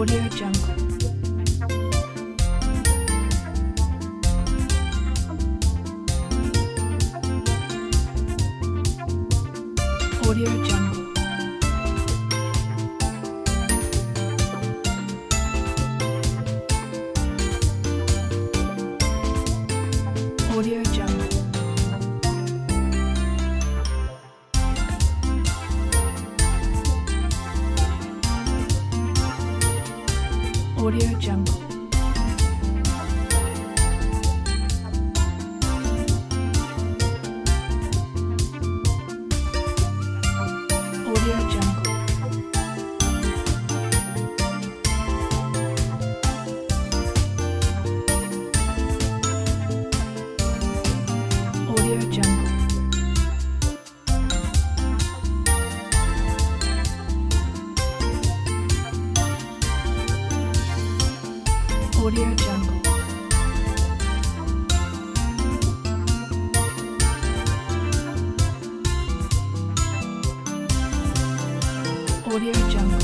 Audio Jungle. Audio Jungle. Audio Jungle. Audio Jungle. Audio Jungle. Audio Jungle. Audio Jungle. Audio Jungle.